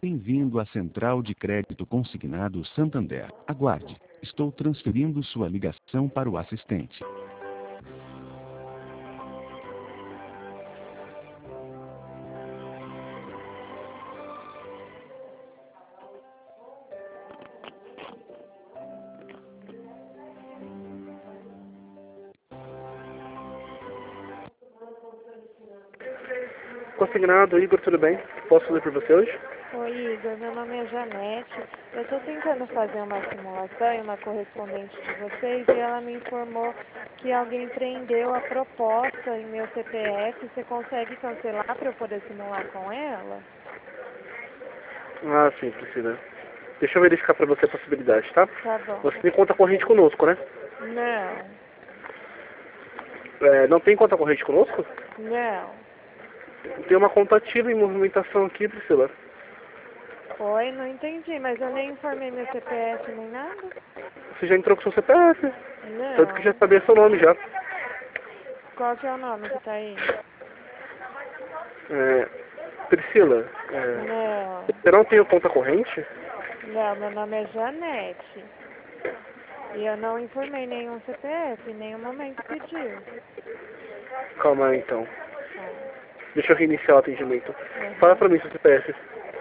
Bem-vindo à Central de Crédito Consignado Santander. Aguarde. Estou transferindo sua ligação para o assistente. Consignado, Igor, tudo bem? Posso ler por você hoje? Oi, Igor, meu nome é Janete. Eu estou tentando fazer uma simulação e uma correspondente de vocês e ela me informou que alguém prendeu a proposta em meu CPF. Você consegue cancelar para eu poder simular com ela? Ah, sim, Priscila. Deixa eu verificar para você a possibilidade, tá? Tá bom. Você tem conta corrente conosco, né? Não, Não tem conta corrente conosco? não. Tem uma conta ativa em movimentação aqui, Priscila. Oi, não entendi, mas eu nem informei meu CPF nem nada? Você já entrou com seu CPF. Tanto que já Não. sabia seu nome já. Qual que é o nome que tá aí? Priscila, Não, você não tem conta corrente? não, meu nome é Janete. E eu não informei nenhum CPF, em nenhum momento pediu. Calma aí, então. Tá. Deixa eu reiniciar o atendimento. Fala Uhum. pra mim seu CPF.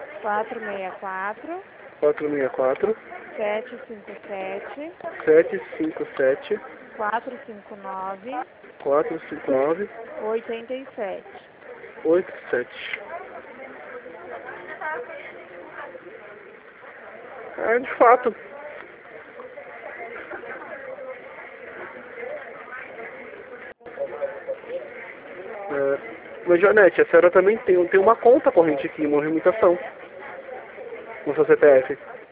464 464 757 757 459 459 87. 87. De fato. Mas, Janete, a senhora também tem uma conta corrente aqui em movimentação no seu CPF.